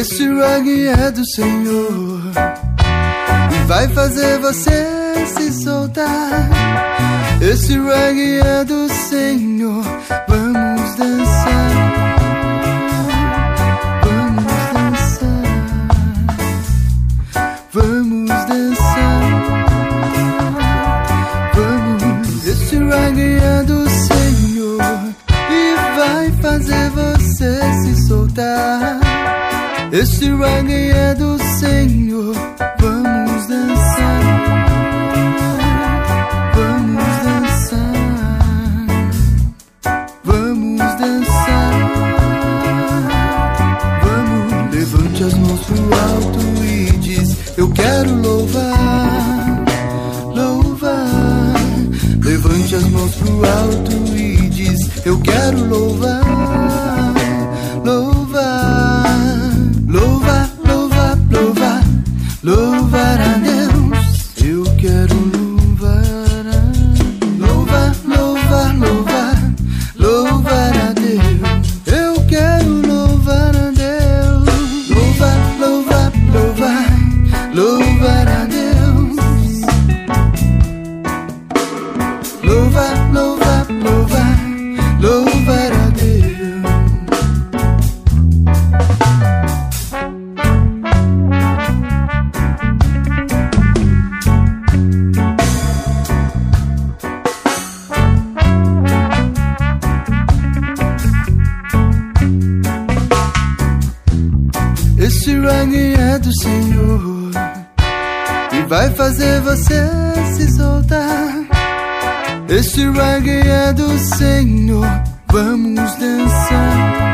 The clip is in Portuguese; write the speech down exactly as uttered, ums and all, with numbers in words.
Esse reggae é do Senhor e vai fazer você se soltar. Esse reggae é do Senhor. Vamos dançar, vamos dançar, vamos dançar, vamos. Esse reggae é do Senhor e vai fazer você se soltar. Esse reggae é do Senhor. Vamos dançar, vamos dançar, vamos dançar, vamos. Levante as mãos pro alto e diz: eu quero louvar, louvar. Levante as mãos pro alto e diz: eu quero louvar, louvar. Louvar, louvar, louvar, louvar a Deus. Eu quero louvar a... Louvar, louvar, louvar, louvar a Deus. Eu quero louvar a Deus. Louvar, louvar, louvar, louvar a Deus. Louvar, louvar, louvar, louvar a Deus. Esse reggae é do Senhor e vai fazer você se soltar. Esse reggae é do Senhor. Vamos dançar.